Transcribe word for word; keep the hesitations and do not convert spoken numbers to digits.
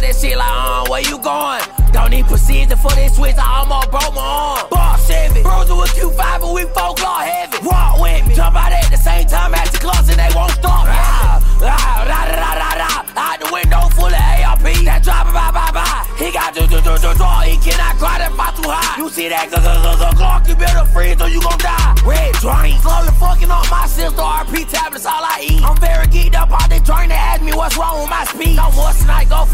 that shit like, uh, where you going? Don't need precision for this switch, I almost broke my arm. Bar seven, bros with Q five, but we folklore heavy. Walk with me, jump out at the same time at the clubs and they won't stop. Ah, ah, da, da, da, da, da. Out the window full of A R P. That driver, bye, bye, bye. He got do, do, do, do, do. He cannot cry that far too high. You see that g-g-g-g-glock, you better freeze or you gon' die.